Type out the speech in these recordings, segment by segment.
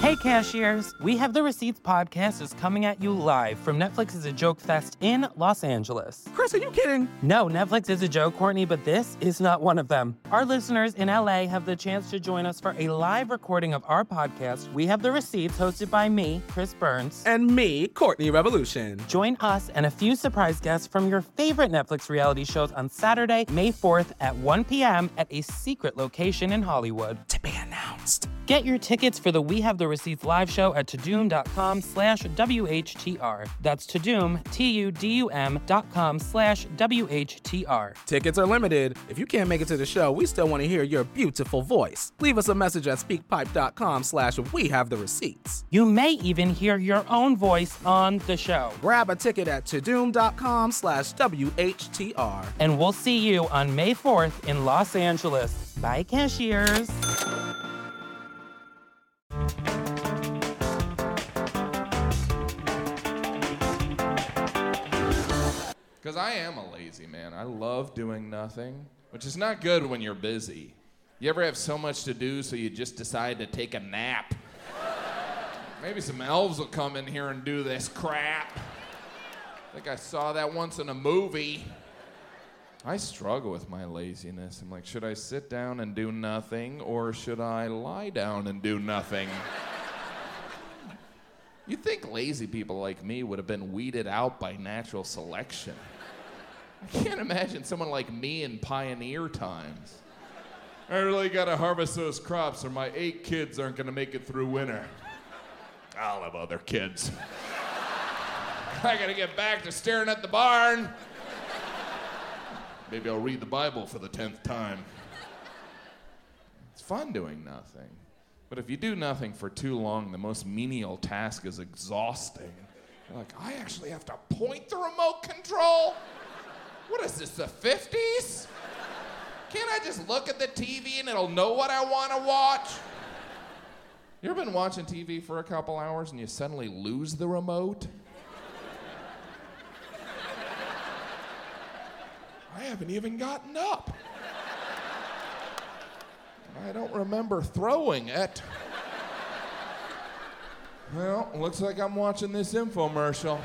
Hey cashiers, We Have the Receipts podcast is coming at you live from Netflix's A Joke Fest in Los Angeles. Chris, are you kidding? No, Netflix is a joke, Courtney, but this is not one of them. Our listeners in LA have the chance to join us for a live recording of our podcast, We Have the Receipts, hosted by me, Chris Burns. And me, Courtney Revolution. Join us and a few surprise guests from your favorite Netflix reality shows on Saturday, May 4th at 1 p.m. at a secret location in Hollywood. To be announced. Get your tickets for the We Have the Receipts live show at tudum.com/WHTR. That's Tudum, TUDUM.com/WHTR. Tickets are limited. If you can't make it to the show, we still want to hear your beautiful voice. Leave us a message at speakpipe.com/We Have the Receipts. You may even hear your own voice on the show. Grab a ticket at tudum.com/WHTR. And we'll see you on May 4th in Los Angeles. Bye, cashiers. Because I am a lazy man. I love doing nothing, which is not good when you're busy. You ever have so much to do so you just decide to take a nap? Maybe some elves will come in here and do this crap. I think I saw that once in a movie. I struggle with my laziness. I'm like, should I sit down and do nothing, or should I lie down and do nothing? You'd think lazy people like me would have been weeded out by natural selection. I can't imagine someone like me in pioneer times. I really gotta harvest those crops or my 8 kids aren't gonna make it through winter. I'll have other kids. I gotta get back to staring at the barn. Maybe I'll read the Bible for the 10th time. It's fun doing nothing. But if you do nothing for too long, the most menial task is exhausting. You're like, I actually have to point the remote control? What is this, the 50s? Can't I just look at the TV and it'll know what I want to watch? You ever been watching TV for a couple hours and you suddenly lose the remote? I haven't even gotten up. I don't remember throwing it. Well, looks like I'm watching this infomercial.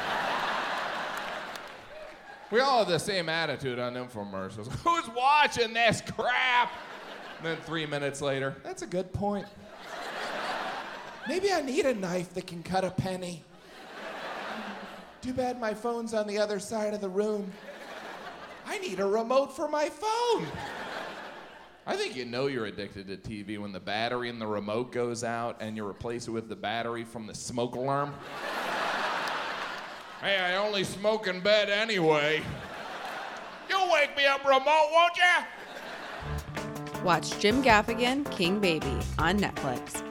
We all have the same attitude on infomercials. Who's watching this crap? And then 3 minutes later, that's a good point. Maybe I need a knife that can cut a penny. Too bad my phone's on the other side of the room. I need a remote for my phone. I think you know you're addicted to TV when the battery in the remote goes out and you replace it with the battery from the smoke alarm. Hey, I only smoke in bed anyway. You'll wake me up, remote, won't you? Watch Jim Gaffigan, King Baby on Netflix.